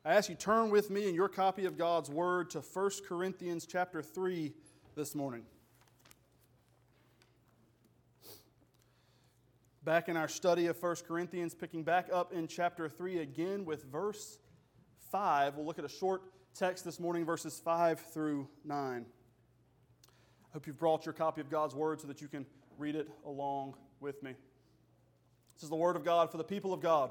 I ask you turn with me in your copy of God's Word to 1 Corinthians chapter 3 this morning. Back in our study of 1 Corinthians, picking back up in chapter 3 again with verse 5. We'll look at a short text this morning, verses 5 through 9. I hope you've brought your copy of God's Word so that you can read it along with me. This is the Word of God for the people of God.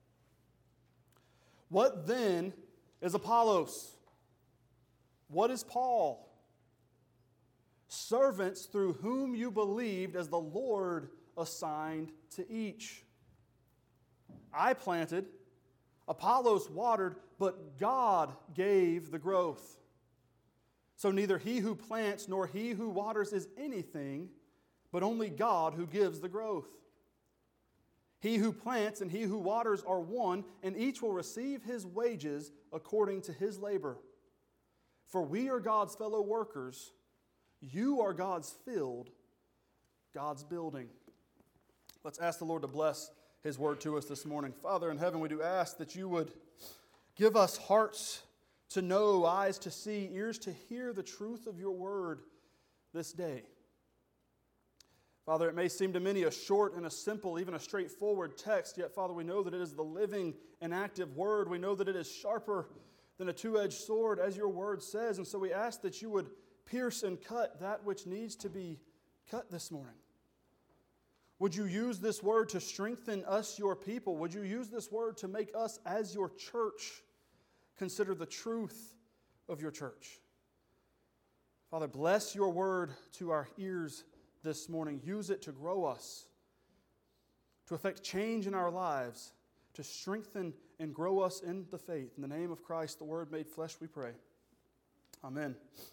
What then is Apollos? What is Paul? Servants through whom you believed as the Lord assigned to each. I planted, Apollos watered, but God gave the growth. So neither he who plants nor he who waters is anything, but only God who gives the growth. He who plants and he who waters are one, and each will receive his wages according to his labor. For we are God's fellow workers. You are God's field, God's building. Let's ask the Lord to bless His word to us this morning. Father in heaven, we do ask that you would give us hearts to know, eyes to see, ears to hear the truth of your word this day. Father, it may seem to many a short and a simple, even a straightforward text, yet, Father, we know that it is the living and active word. We know that it is sharper than a two-edged sword, as your word says, and so we ask that you would pierce and cut that which needs to be cut this morning. Would you use this word to strengthen us, your people? Would you use this word to make us, as your church, consider the truth of your church? Father, bless your word to our ears this morning. Use it to grow us, to effect change in our lives, to strengthen and grow us in the faith. In the name of Christ, the Word made flesh, we pray. Amen.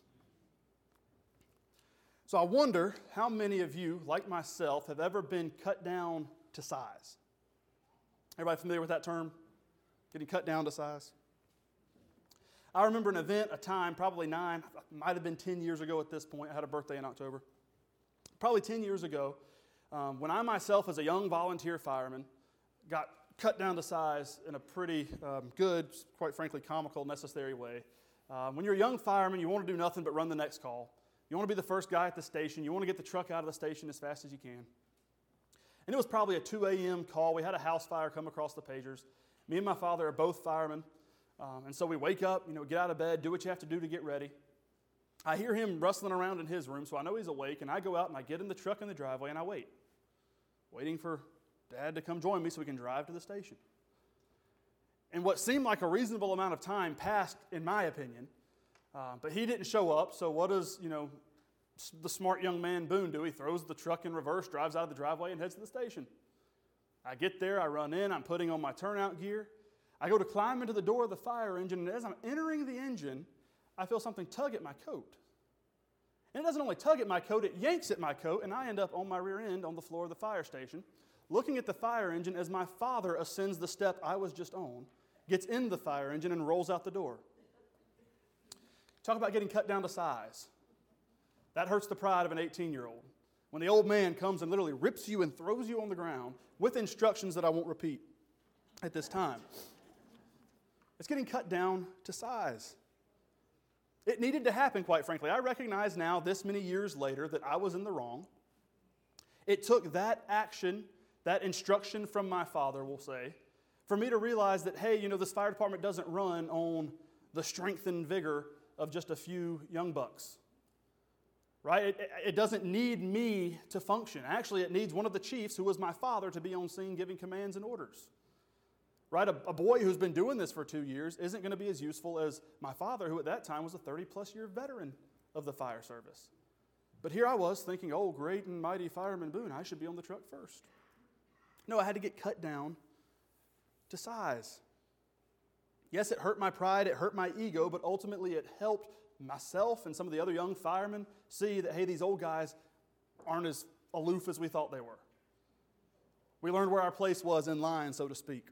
So I wonder how many of you, like myself, have ever been cut down to size? Everybody familiar with that term? Getting cut down to size? I remember an event, a time, probably might have been 10 years ago at this point. I had a birthday in October. Probably 10 years ago, when I myself, as a young volunteer fireman, got cut down to size in a pretty good, quite frankly, comical, necessary way. When you're a young fireman, you want to do nothing but run the next call. You want to be the first guy at the station. You want to get the truck out of the station as fast as you can. And it was probably a 2 a.m. call. We had a house fire come across the pagers. Me and my father are both firemen. And so we wake up, get out of bed, do what you have to do to get ready. I hear him rustling around in his room, so I know he's awake, and I go out and I get in the truck in the driveway and I wait. Waiting for Dad to come join me so we can drive to the station. And what seemed like a reasonable amount of time passed, in my opinion, but he didn't show up, so what does, the smart young man Boone do? He throws the truck in reverse, drives out of the driveway, and heads to the station. I get there, I run in, I'm putting on my turnout gear. I go to climb into the door of the fire engine, and as I'm entering the engine, I feel something tug at my coat. And it doesn't only tug at my coat, it yanks at my coat, and I end up on my rear end on the floor of the fire station, looking at the fire engine as my father ascends the step I was just on, gets in the fire engine, and rolls out the door. Talk about getting cut down to size. That hurts the pride of an 18-year-old. When the old man comes and literally rips you and throws you on the ground with instructions that I won't repeat at this time. It's getting cut down to size. It needed to happen, quite frankly. I recognize now, this many years later, that I was in the wrong. It took that action, that instruction from my father, we'll say, for me to realize that, hey, this fire department doesn't run on the strength and vigor of just a few young bucks. Right? It doesn't need me to function. Actually, it needs one of the chiefs, who was my father, to be on scene giving commands and orders. Right? A boy who's been doing this for 2 years isn't going to be as useful as my father, who at that time was a 30-plus year veteran of the fire service. But here I was thinking, oh, great and mighty Fireman Boone, I should be on the truck first. No, I had to get cut down to size. Yes, it hurt my pride, it hurt my ego, but ultimately it helped myself and some of the other young firemen see that, hey, these old guys aren't as aloof as we thought they were. We learned where our place was in line, so to speak.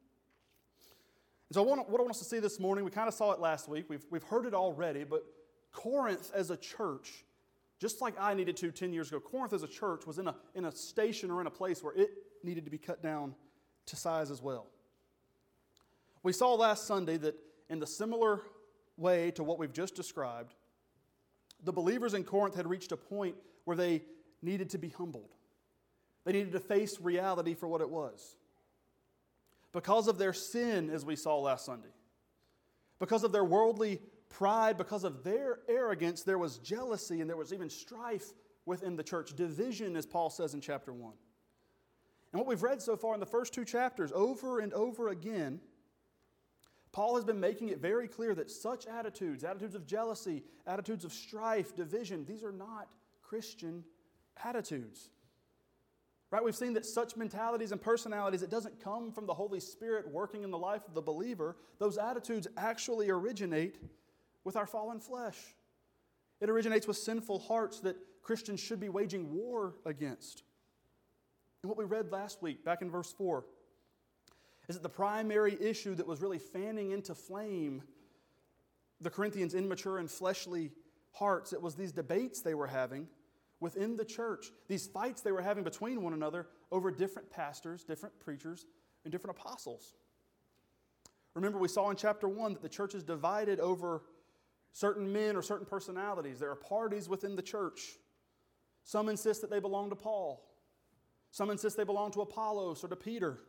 And so what I want us to see this morning, we kind of saw it last week. We've heard it already, but Corinth as a church, just like I needed to 10 years ago, Corinth as a church was in a station or in a place where it needed to be cut down to size as well. We saw last Sunday that in the similar way to what we've just described, the believers in Corinth had reached a point where they needed to be humbled. They needed to face reality for what it was. Because of their sin, as we saw last Sunday, because of their worldly pride, because of their arrogance, there was jealousy and there was even strife within the church. Division, as Paul says in chapter 1. And what we've read so far in the first 2 chapters, over and over again, Paul has been making it very clear that such attitudes of jealousy, attitudes of strife, division, these are not Christian attitudes. Right? We've seen that such mentalities and personalities, it doesn't come from the Holy Spirit working in the life of the believer. Those attitudes actually originate with our fallen flesh. It originates with sinful hearts that Christians should be waging war against. And what we read last week, back in verse 4, is that the primary issue that was really fanning into flame the Corinthians' immature and fleshly hearts, it was these debates they were having within the church, these fights they were having between one another over different pastors, different preachers, and different apostles. Remember, we saw in chapter 1 that the church is divided over certain men or certain personalities. There are parties within the church. Some insist that they belong to Paul. Some insist they belong to Apollos or to Peter.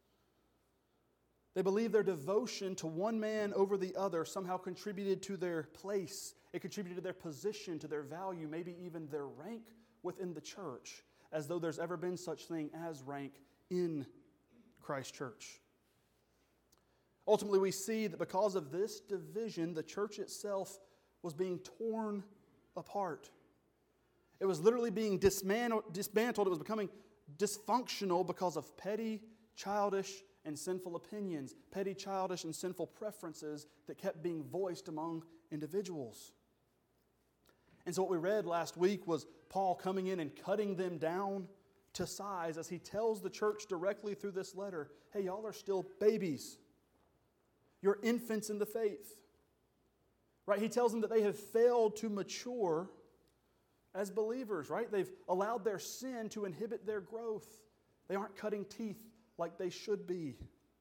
They believe their devotion to one man over the other somehow contributed to their place. It contributed to their position, to their value, maybe even their rank within the church, as though there's ever been such thing as rank in Christ's church. Ultimately, we see that because of this division, the church itself was being torn apart. It was literally being dismantled. It was becoming dysfunctional because of petty, childish, and sinful opinions, petty, childish, and sinful preferences that kept being voiced among individuals. And so what we read last week was Paul coming in and cutting them down to size as he tells the church directly through this letter, hey, y'all are still babies. You're infants in the faith. Right? He tells them that they have failed to mature as believers, right? They've allowed their sin to inhibit their growth. They aren't cutting teeth like they should be.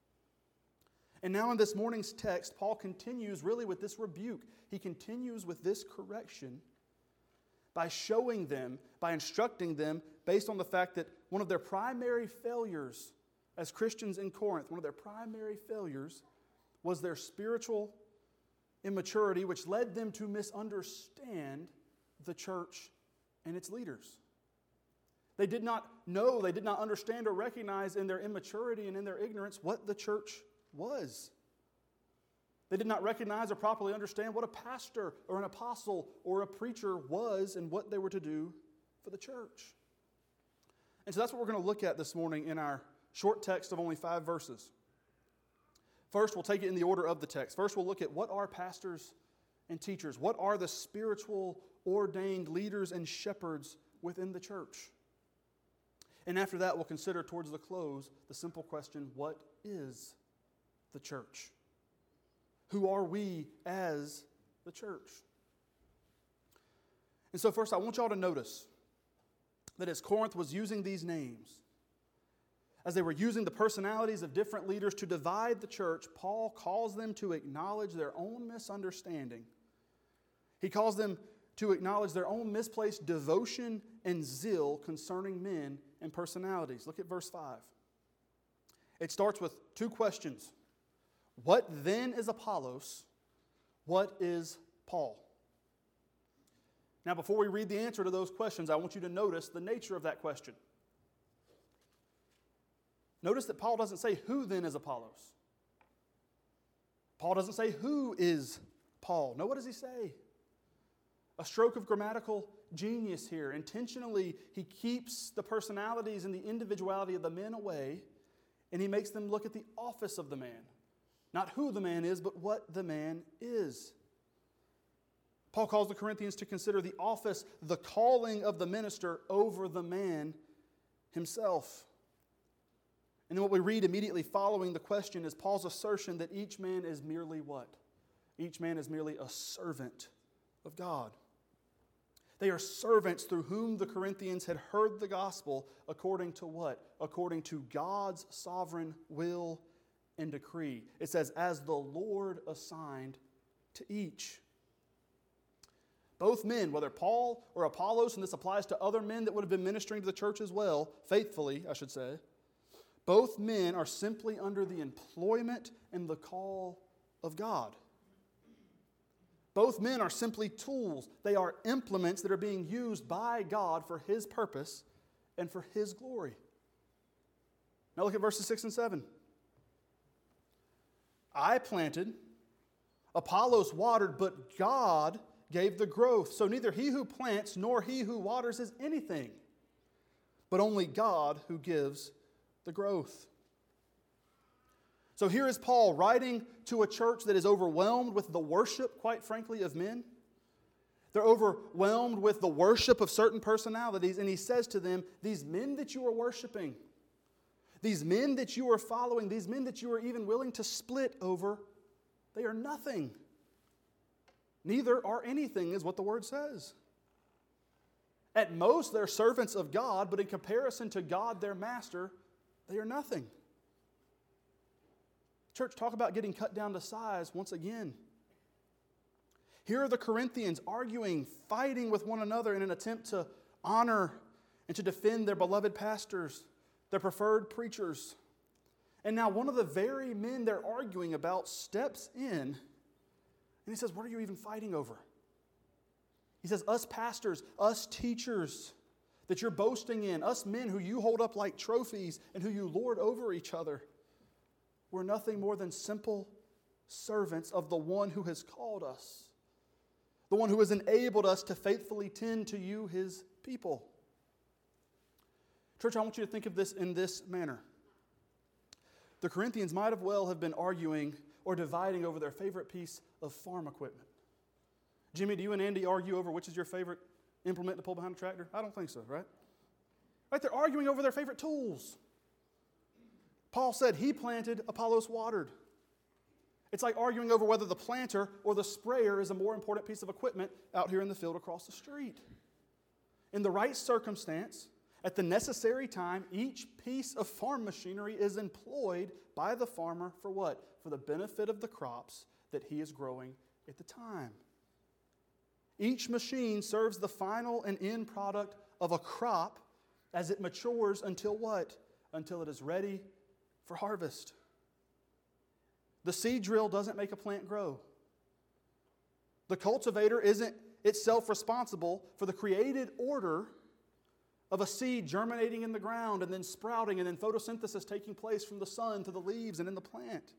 And now in this morning's text, Paul continues really with this rebuke. He continues with this correction by showing them, by instructing them, based on the fact that one of their primary failures as Christians in Corinth, one of their primary failures was their spiritual immaturity, which led them to misunderstand the church and its leaders. They did not know, they did not understand or recognize in their immaturity and in their ignorance what the church was. They did not recognize or properly understand what a pastor or an apostle or a preacher was and what they were to do for the church. And so that's what we're going to look at this morning in our short text of only 5 verses. First, we'll take it in the order of the text. First, we'll look at what are pastors and teachers. What are the spiritual ordained leaders and shepherds within the church? And after that, we'll consider towards the close the simple question, what is the church? Who are we as the church? And so first, I want y'all to notice that as Corinth was using these names, as they were using the personalities of different leaders to divide the church, Paul calls them to acknowledge their own misunderstanding. He calls them to acknowledge their own misplaced devotion and zeal concerning men and personalities. Look at verse 5. It starts with 2 questions. What then is Apollos? What is Paul? Now, before we read the answer to those questions, I want you to notice the nature of that question. Notice that Paul doesn't say, who then is Apollos? Paul doesn't say, who is Paul? No, what does he say? A stroke of grammatical genius here. Intentionally, he keeps the personalities and the individuality of the men away, and he makes them look at the office of the man. Not who the man is, but what the man is. Paul calls the Corinthians to consider the office, the calling of the minister over the man himself. And then what we read immediately following the question is Paul's assertion that each man is merely what? Each man is merely a servant of God. They are servants through whom the Corinthians had heard the gospel according to what? According to God's sovereign will and decree. It says, as the Lord assigned to each. Both men, whether Paul or Apollos, and this applies to other men that would have been ministering to the church as well, faithfully, I should say, both men are simply under the employment and the call of God. Both men are simply tools. They are implements that are being used by God for His purpose and for His glory. Now look at verses 6 and 7. I planted, Apollos watered, but God gave the growth. So neither he who plants nor he who waters is anything, but only God who gives the growth. So here is Paul writing to a church that is overwhelmed with the worship, quite frankly, of men. They're overwhelmed with the worship of certain personalities, and he says to them, these men that you are worshiping, these men that you are following, these men that you are even willing to split over, they are nothing. Neither are anything, is what the word says. At most, they're servants of God, but in comparison to God, their master, they are nothing. Church, talk about getting cut down to size once again. Here are the Corinthians arguing, fighting with one another in an attempt to honor and to defend their beloved pastors, their preferred preachers. And now one of the very men they're arguing about steps in and he says, what are you even fighting over? He says, us pastors, us teachers that you're boasting in, us men who you hold up like trophies and who you lord over each other, we're nothing more than simple servants of the one who has called us, the one who has enabled us to faithfully tend to you, His people. Church, I want you to think of this in this manner. The Corinthians might have been arguing or dividing over their favorite piece of farm equipment. Jimmy, do you and Andy argue over which is your favorite implement to pull behind a tractor? I don't think so, right? Right, they're arguing over their favorite tools. Paul said he planted, Apollos watered. It's like arguing over whether the planter or the sprayer is a more important piece of equipment out here in the field across the street. In the right circumstance, at the necessary time, each piece of farm machinery is employed by the farmer for what? For the benefit of the crops that he is growing at the time. Each machine serves the final and end product of a crop as it matures until what? Until it is ready for harvest. The seed drill doesn't make a plant grow. The cultivator isn't itself responsible for the created order of a seed germinating in the ground and then sprouting and then photosynthesis taking place from the sun to the leaves and in the plant.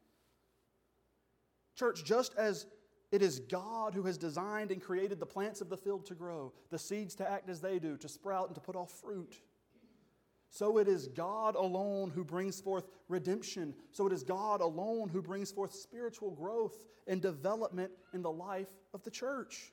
Church, just as it is God who has designed and created the plants of the field to grow, the seeds to act as they do, to sprout and to put off fruit, so it is God alone who brings forth redemption. So it is God alone who brings forth spiritual growth and development in the life of the church.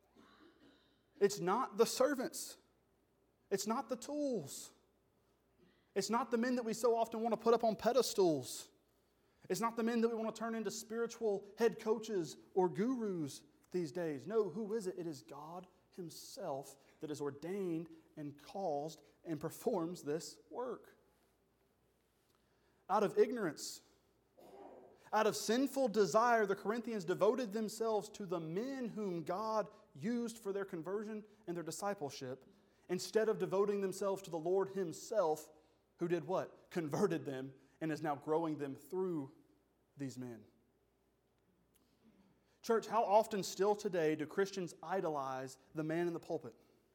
It's not the servants. It's not the tools. It's not the men that we so often want to put up on pedestals. It's not the men that we want to turn into spiritual head coaches or gurus these days. No, who is it? It is God Himself that is ordained and caused and performs this work. Out of ignorance, out of sinful desire, the Corinthians devoted themselves to the men whom God used for their conversion and their discipleship, instead of devoting themselves to the Lord Himself, who did what? Converted them and is now growing them through these men. Church, how often still today do Christians idolize the man in the pulpit?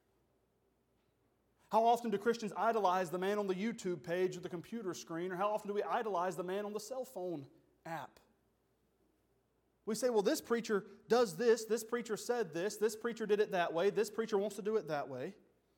How often do Christians idolize the man on the YouTube page or the computer screen? Or how often do we idolize the man on the cell phone app? We say, well, this preacher does this preacher said this preacher did it that way, this preacher wants to do it that way.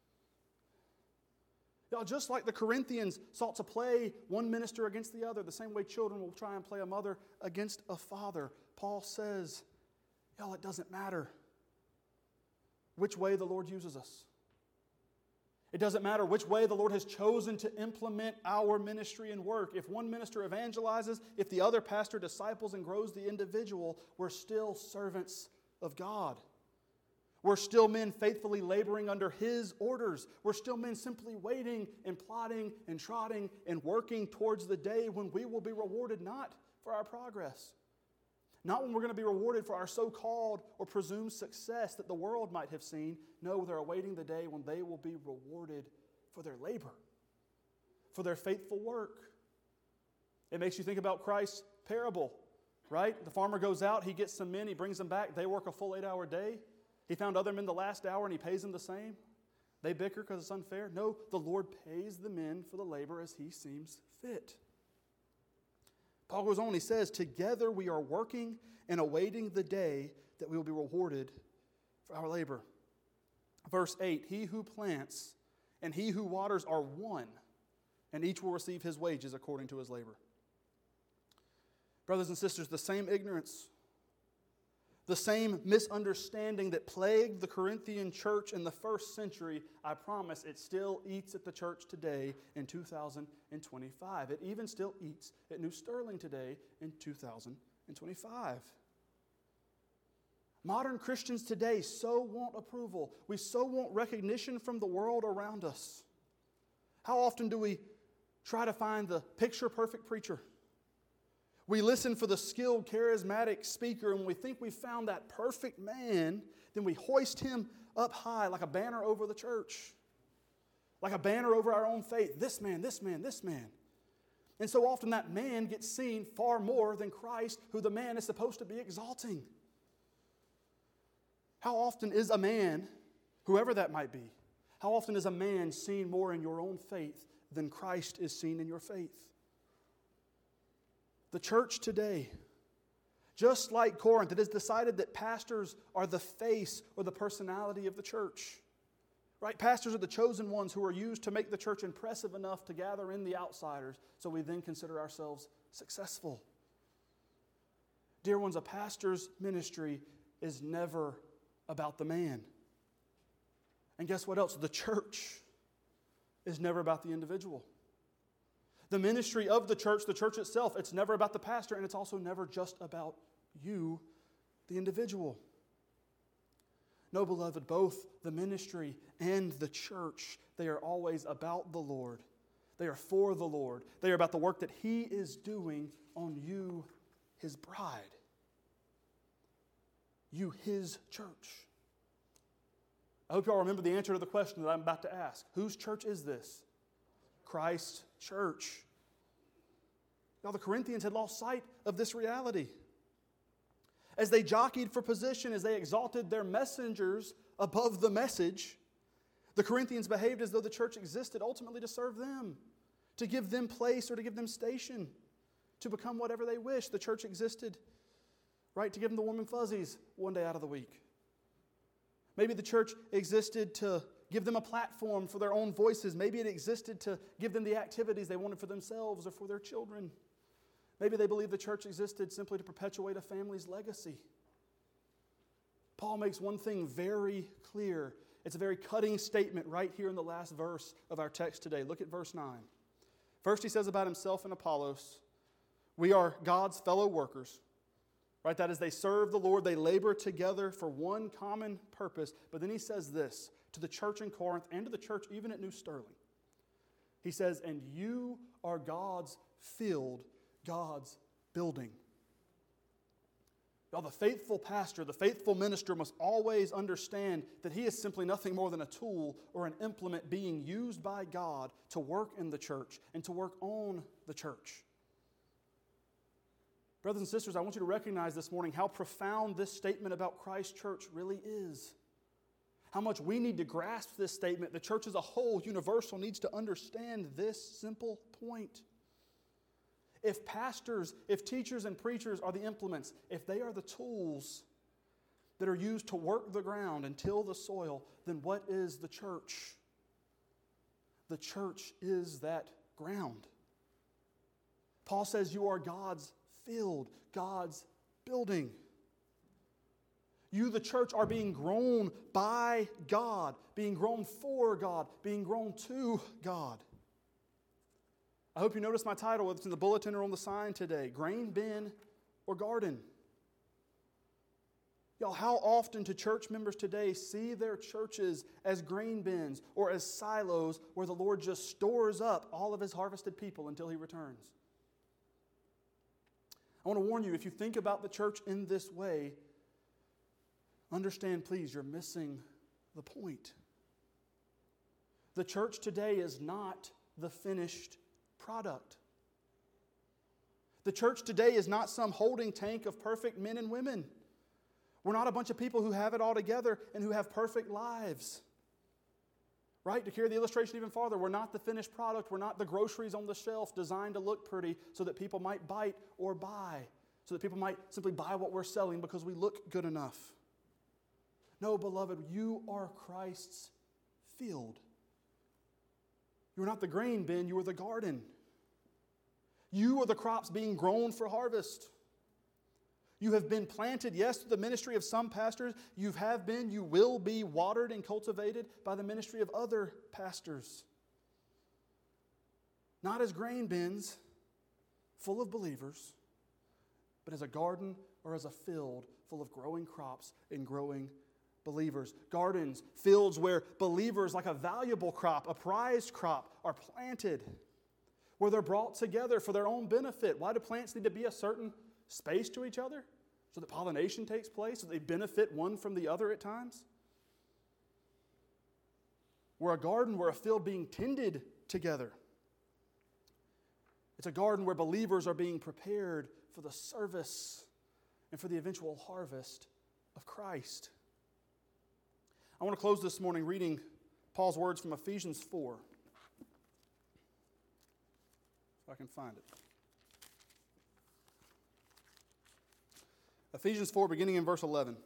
Y'all, just like the Corinthians sought to play one minister against the other, the same way children will try and play a mother against a father, Paul says, y'all, it doesn't matter which way the Lord uses us. It doesn't matter which way the Lord has chosen to implement our ministry and work. If one minister evangelizes, if the other pastor disciples and grows the individual, we're still servants of God. We're still men faithfully laboring under His orders. We're still men simply waiting and plotting and trotting and working towards the day when we will be rewarded not for our progress. Not when we're going to be rewarded for our so-called or presumed success that the world might have seen. No, they're awaiting the day when they will be rewarded for their labor, for their faithful work. It makes you think about Christ's parable, right? The farmer goes out, he gets some men, he brings them back. They work a full 8-hour day. He found other men the last hour and he pays them the same. They bicker because it's unfair. No, the Lord pays the men for the labor as he seems fit. Paul goes on, he says, together we are working and awaiting the day that we will be rewarded for our labor. Verse 8, he who plants and he who waters are one, and each will receive his wages according to his labor. Brothers and sisters, the same ignorance, the same misunderstanding that plagued the Corinthian church in the first century, I promise it still eats at the church today in 2025. It even still eats at New Sterling today in 2025. Modern Christians today so want approval. We so want recognition from the world around us. How often do we try to find the picture-perfect preacher? We listen for the skilled, charismatic speaker, and when we think we've found that perfect man, then we hoist him up high like a banner over the church, like a banner over our own faith. This man, this man, this man. And so often that man gets seen far more than Christ, who the man is supposed to be exalting. How often is a man, whoever that might be, how often is a man seen more in your own faith than Christ is seen in your faith? The church today, just like Corinth, it has decided that pastors are the face or the personality of the church. Right? Pastors are the chosen ones who are used to make the church impressive enough to gather in the outsiders so we then consider ourselves successful. Dear ones, a pastor's ministry is never about the man. And guess what else? The church is never about the individual. The ministry of the church itself, it's never about the pastor, and it's also never just about you, the individual. No, beloved, both the ministry and the church, they are always about the Lord. They are for the Lord. They are about the work that He is doing on you, His bride. You, His church. I hope you all remember the answer to the question that I'm about to ask. Whose church is this? Christ's church. Now, the Corinthians had lost sight of this reality. As they jockeyed for position, as they exalted their messengers above the message, the Corinthians behaved as though the church existed ultimately to serve them, to give them place or to give them station, to become whatever they wished. The church existed, right, to give them the warm and fuzzies one day out of the week. Maybe the church existed to give them a platform for their own voices. Maybe it existed to give them the activities they wanted for themselves or for their children. Maybe they believed the church existed simply to perpetuate a family's legacy. Paul makes one thing very clear. It's a very cutting statement right here in the last verse of our text today. Look at verse 9. First he says about himself and Apollos, we are God's fellow workers. Right, that is, they serve the Lord, they labor together for one common purpose. But then he says this to the church in Corinth and to the church even at New Sterling. He says, and you are God's field, God's building. Now, the faithful pastor, the faithful minister must always understand that he is simply nothing more than a tool or an implement being used by God to work in the church and to work on the church. Brothers and sisters, I want you to recognize this morning how profound this statement about Christ's church really is. How much we need to grasp this statement. The church as a whole, universal, needs to understand this simple point. If pastors, if teachers and preachers are the implements, if they are the tools that are used to work the ground and till the soil, then what is the church? The church is that ground. Paul says you are God's field, God's building. You, the church, are being grown by God, being grown for God, being grown to God. I hope you noticed my title, whether it's in the bulletin or on the sign today, Grain Bin or Garden. Y'all, how often do church members today see their churches as grain bins or as silos where the Lord just stores up all of His harvested people until He returns? I want to warn you, if you think about the church in this way, understand, please, you're missing the point. The church today is not the finished product. The church today is not some holding tank of perfect men and women. We're not a bunch of people who have it all together and who have perfect lives. Right? To carry the illustration even farther, we're not the finished product. We're not the groceries on the shelf designed to look pretty so that people might bite or buy, so that people might simply buy what we're selling because we look good enough. No, beloved, you are Christ's field. You're not the grain bin, you are the garden. You are the crops being grown for harvest. You have been planted, yes, through the ministry of some pastors. You will be watered and cultivated by the ministry of other pastors. Not as grain bins full of believers, but as a garden or as a field full of growing crops and growing believers. Gardens, fields where believers, like a valuable crop, a prized crop, are planted, where they're brought together for their own benefit. Why do plants need to be a certain space to each other? So that pollination takes place, so they benefit one from the other at times? We're a garden, we're a field being tended together. It's a garden where believers are being prepared for the service and for the eventual harvest of Christ. I want to close this morning reading Paul's words from Ephesians 4. If I can find it. Ephesians 4, beginning in verse 11.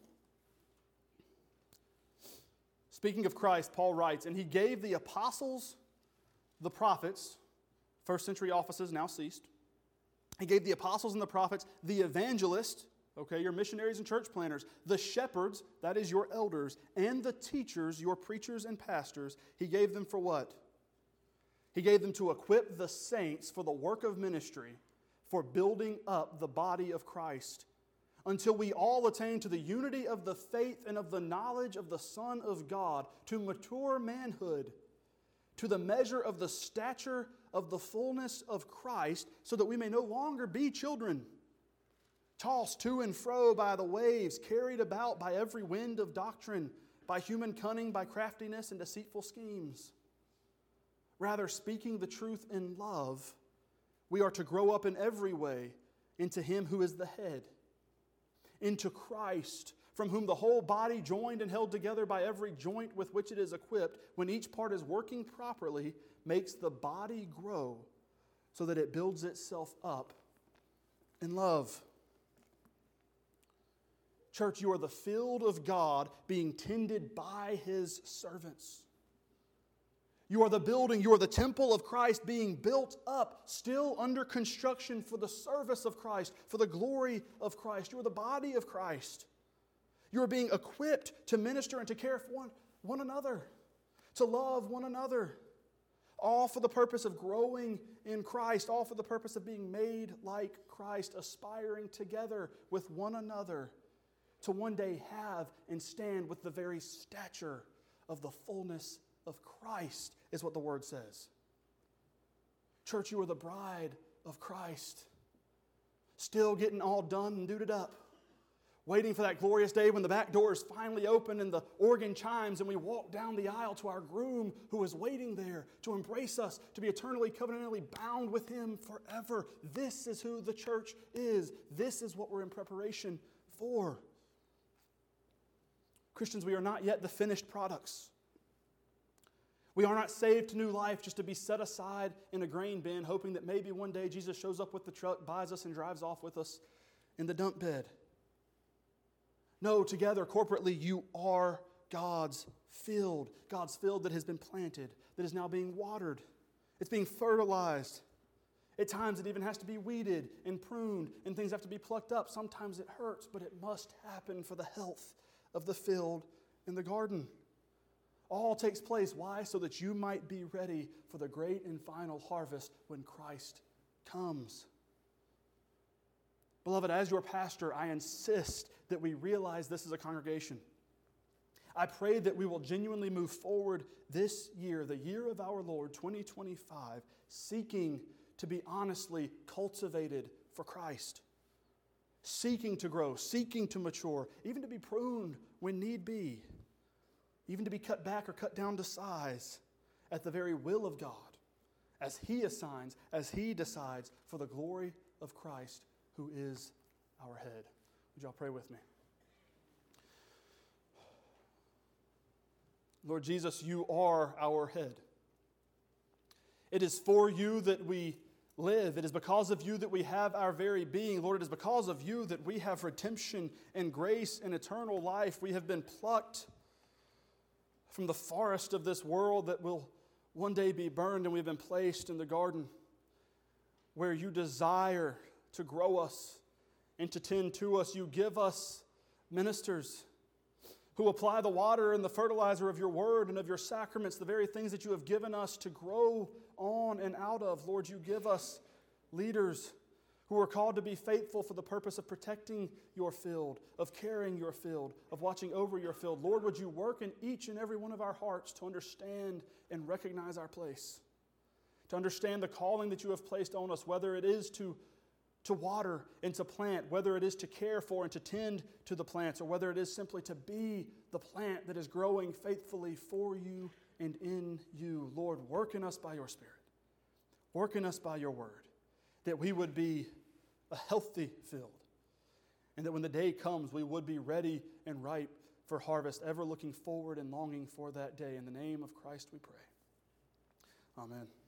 Speaking of Christ, Paul writes, "And he gave the apostles, the prophets," first century offices now ceased. He gave the apostles and the prophets, the evangelists, okay, your missionaries and church planters, the shepherds, that is your elders, and the teachers, your preachers and pastors. He gave them for what? He gave them to equip the saints for the work of ministry, for building up the body of Christ, until we all attain to the unity of the faith and of the knowledge of the Son of God, to mature manhood, to the measure of the stature of the fullness of Christ, so that we may no longer be children, tossed to and fro by the waves, carried about by every wind of doctrine, by human cunning, by craftiness and deceitful schemes. Rather, speaking the truth in love, we are to grow up in every way into Him who is the head, into Christ, from whom the whole body, joined and held together by every joint with which it is equipped, when each part is working properly, makes the body grow so that it builds itself up in love. Church, you are the field of God being tended by His servants. You are the building, you are the temple of Christ being built up, still under construction for the service of Christ, for the glory of Christ. You are the body of Christ. You are being equipped to minister and to care for one another, to love one another, all for the purpose of growing in Christ, all for the purpose of being made like Christ, aspiring together with one another to one day have and stand with the very stature of the fullness of Christ, is what the Word says. Church, you are the bride of Christ, still getting all done and duded up, waiting for that glorious day when the back door is finally open and the organ chimes and we walk down the aisle to our groom who is waiting there to embrace us, to be eternally, covenantally bound with Him forever. This is who the church is. This is what we're in preparation for. Christians, we are not yet the finished products. We are not saved to new life just to be set aside in a grain bin, hoping that maybe one day Jesus shows up with the truck, buys us, and drives off with us in the dump bed. No, together, corporately, you are God's field that has been planted, that is now being watered. It's being fertilized. At times, it even has to be weeded and pruned, and things have to be plucked up. Sometimes it hurts, but it must happen for the health of the field and the garden. All takes place. Why? So that you might be ready for the great and final harvest when Christ comes. Beloved, as your pastor, I insist that we realize this as a congregation. I pray that we will genuinely move forward this year, the year of our Lord, 2025, seeking to be honestly cultivated for Christ. seeking to grow, seeking to mature, even to be pruned when need be, even to be cut back or cut down to size at the very will of God, as He assigns, as He decides for the glory of Christ, who is our head. Would y'all pray with me? Lord Jesus, you are our head. It is for you that we live. It is because of you that we have our very being. Lord, it is because of you that we have redemption and grace and eternal life. We have been plucked from the forest of this world that will one day be burned, and we've been placed in the garden where you desire to grow us and to tend to us. You give us ministers who apply the water and the fertilizer of your word and of your sacraments, the very things that you have given us to grow on and out of. Lord, you give us leaders who are called to be faithful for the purpose of protecting your field, of carrying your field, of watching over your field. Lord, would you work in each and every one of our hearts to understand and recognize our place, to understand the calling that you have placed on us, whether it is to water and to plant, whether it is to care for and to tend to the plants, or whether it is simply to be the plant that is growing faithfully for you and in you. Lord, work in us by your Spirit. Work in us by your word, that we would be a healthy field, and that when the day comes, we would be ready and ripe for harvest, ever looking forward and longing for that day. In the name of Christ we pray. Amen.